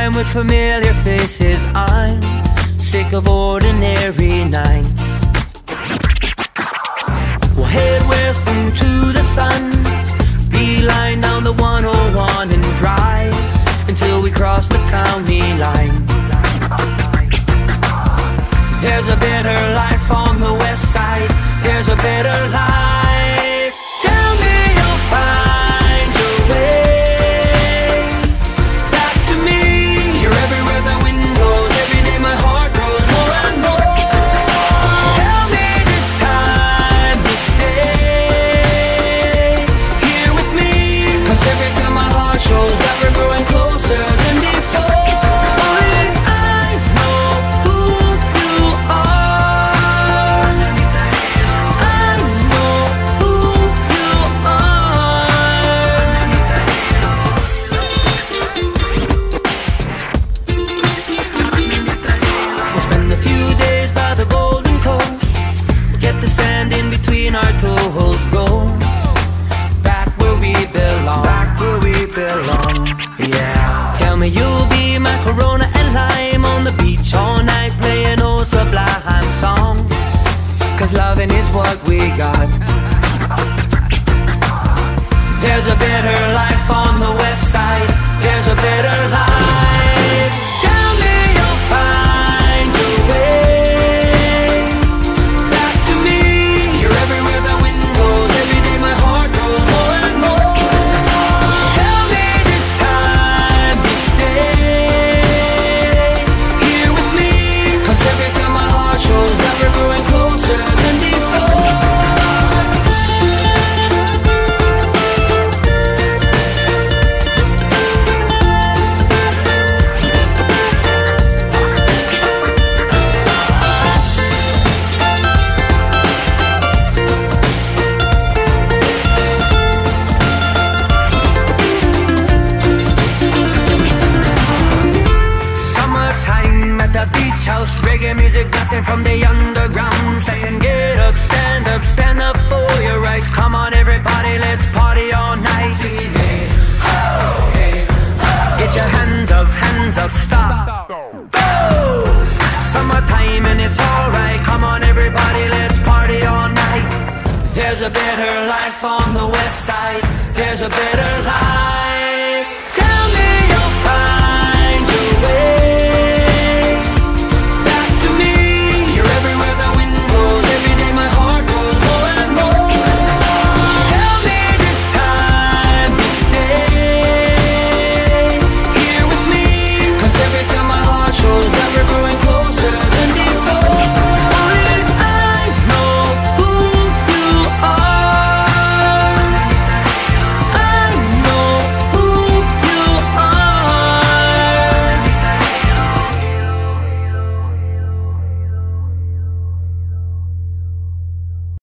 time with familiar faces. I'm sick of ordinary nights. We'll head west into the sun, beeline down the 101 and drive until we cross the county line. There's a better life on the west side. There's a better life. Tell me you'll find your way back to me. You're everywhere the wind goes. Every day my heart grows more and more. Tell me this time you stay here with me, 'cause every time my heart shows that we're growing closer than before. Our toes go back where we belong. Back where we belong, yeah. Tell me you'll be my Corona and lime on the beach all night, playing old Sublime songs, 'cause loving is what we got. There's a better life on the west side. There's a better life. Tell me you'll find your way. House reggae music blasting from the underground, saying get up, stand up for your rights. Come on everybody, let's party all night. Get your hands up, stop, go. Summertime and it's alright. Come on everybody, let's party all night. There's a better life on the west side. There's a better life. Tell me